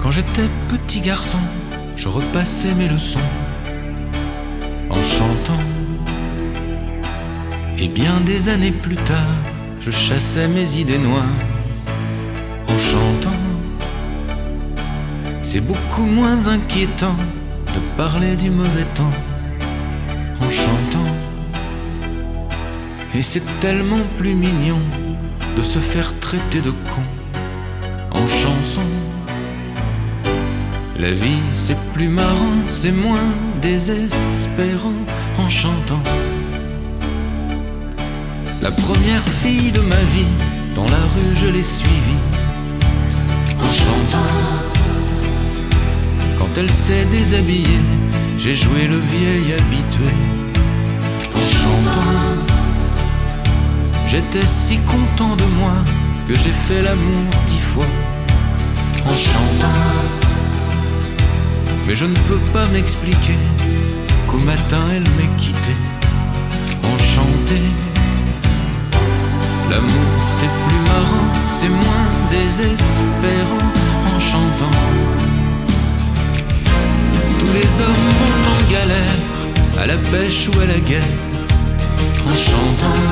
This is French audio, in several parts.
Quand j'étais petit garçon, je repassais mes leçons en chantant. Et bien des années plus tard, je chassais mes idées noires en chantant. C'est beaucoup moins inquiétant de parler du mauvais temps en chantant. Et c'est tellement plus mignon de se faire traiter de con en chanson. La vie c'est plus marrant, c'est moins désespérant en chantant. La première fille de ma vie, dans la rue je l'ai suivie en chantant. Quand elle s'est déshabillée, j'ai joué le vieil habitué en chantant. J'étais si content de moi que j'ai fait l'amour 10 fois en chantant. Mais je ne peux pas m'expliquer qu'au matin elle m'ait quitté enchanté. L'amour c'est plus marrant, c'est moins désespérant en chantant. Tous les hommes vont en galère, à la pêche ou à la guerre en chantant.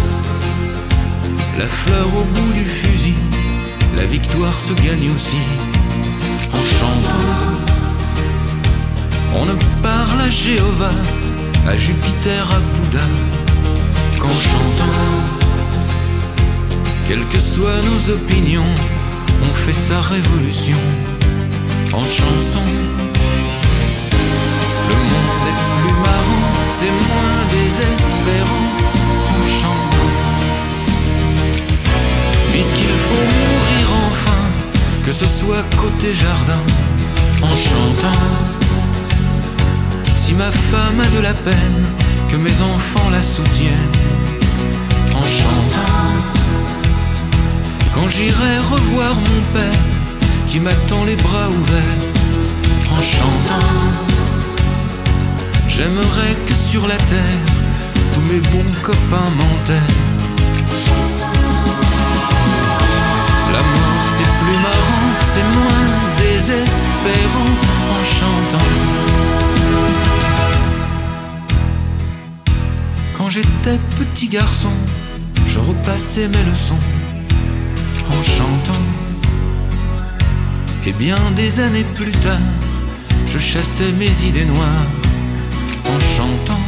La fleur au bout du fusil, la victoire se gagne aussi en chantant. On ne parle à Jéhovah, à Jupiter, à Bouddha qu'en chantant. Quelles que soient nos opinions, on fait sa révolution en chanson. Le monde est plus marrant, c'est moins désespérant en chantant. Puisqu'il faut mourir enfin, que ce soit côté jardin en chantant. Si ma femme a de la peine, que mes enfants la soutiennent en chantant. Quand j'irai revoir mon père, qui m'attend les bras ouverts en chantant. J'aimerais que sur la terre, tous mes bons copains m'enterrent. La mort c'est plus marrant, c'est moins désespérant en chantant. Quand j'étais petit garçon, je repassais mes leçons en chantant. Et bien des années plus tard, je chassais mes idées noires en chantant.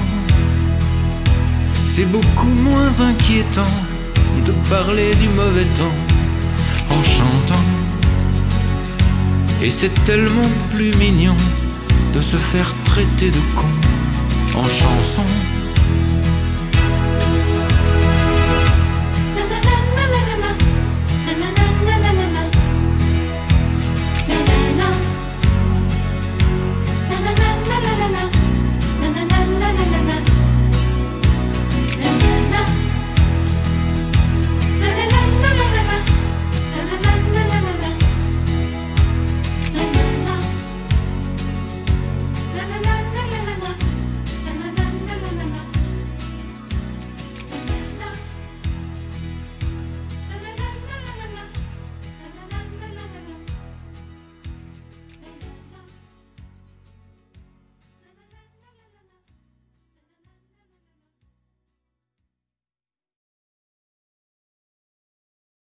C'est beaucoup moins inquiétant de parler du mauvais temps en chantant. Et c'est tellement plus mignon de se faire traiter de con en chanson.